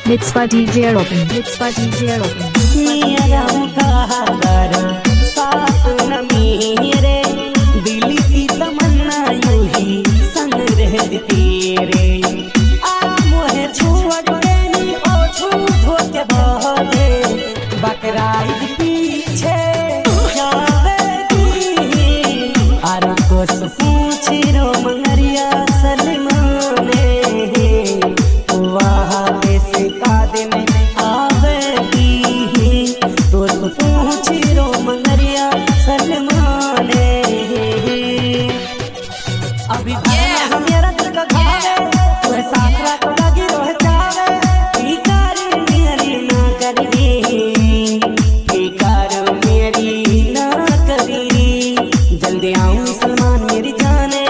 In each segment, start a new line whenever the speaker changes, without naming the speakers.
Mixed by DJ Robin. Mixed by DJ Robin.
साथ न मेरे दिल की तमन्ना यूं ही संग रहती रे मोहे छोड़ के नी ओ झूठो के बहरे बकराई पीछे जावेगी आरा को पूछ रो मंगरिया सलमाने वहाँ से कादे में आवेगी तो पूछ रो मंगरिया सलमाने अभी मेरा दिल का घावे तू सासरा को लगी रोह जावे फिकार मेरी ना करी फिकार मेरी ना करी जल्दी आऊं सलमान मेरी जाने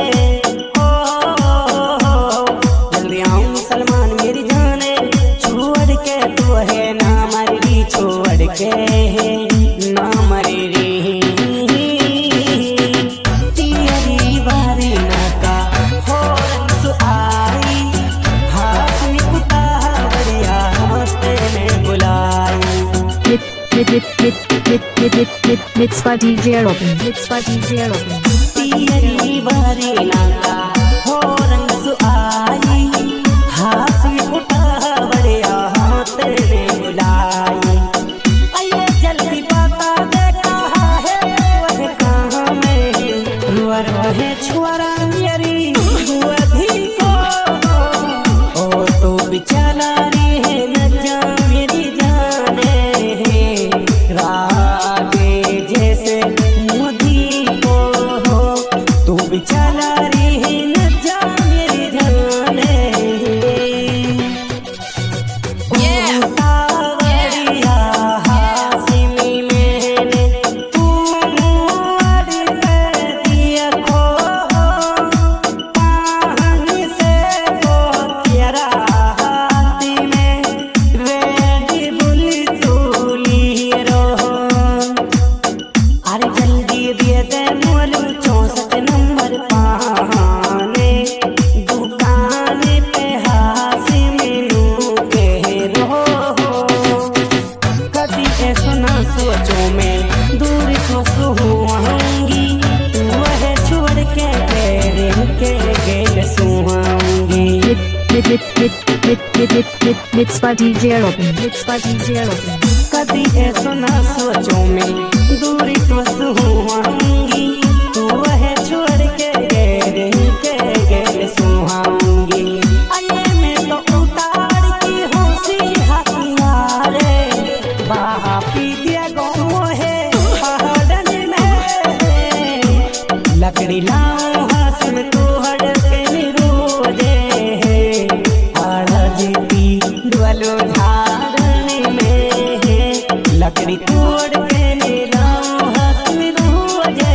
जल्दी आऊं सलमान मेरी जाने छोड़ के तू है ना मरी छोड़ के ना मरी
Mixed by DJ Robin. Mixed by DJ Robin.
तेरी बारी नाका हो रंग सुआई हाथ में उठा बड़िया हाथ में बुलाई आइए जल्दी बता दे कहाँ है वह कहाँ में रुआ है छुआरा मेरी बुआधी को ओ तो बिचारा रे है न जा मेरी जाने जैसे मोदी को तू बिचारा रे न जा मेरी जाने उतावड़िया हासिमी मैंने तू मुआर कर दिया खो पानी से वो तेरा हाथी में रेडी बुल तूली रहो अरे जल्दी दिए दे मोलू 64 नंबर पाने दुकान पे हासी मिलू के रहो कभी ऐसा ना सोचो मैं दूर को सुहाऊंगी वह छोड़ के तेरे के गेल सुहाऊंगी
Mixed by DJ Robin. Mixed by DJ Robin.
कभी ऐसा ना सोचो मैं दूरी तो सुहाऊंगी तू वह छोड़ के गेल सुहाऊंगी आये मैं तो उतार की होशी हथियारे बाहा पी दिया गो है पहाड़न में लकड़ी लाऊं हाथ में तू हड़ के रोजे जीती डुअलो झाड़ने में लकड़ी तोड़ के लाऊं हाथ में रोजे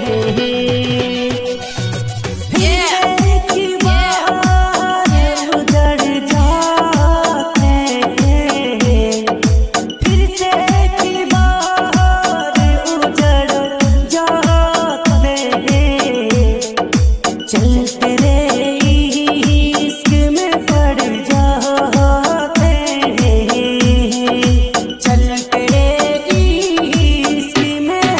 की बाहर उजड़ जाते फिर से की बाहर उजड़ जाते चलते रे इश्क में पड़ जाते चलते रे इश्क में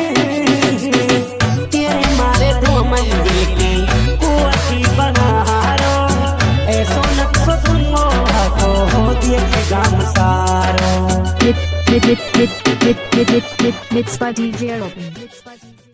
तेरे मारे दो मंजिल की कुआती बना रो ऐसो नक्शो सुनो हो दिएगा मुसारो
Mixed by DJ Robin. Mixed by DJ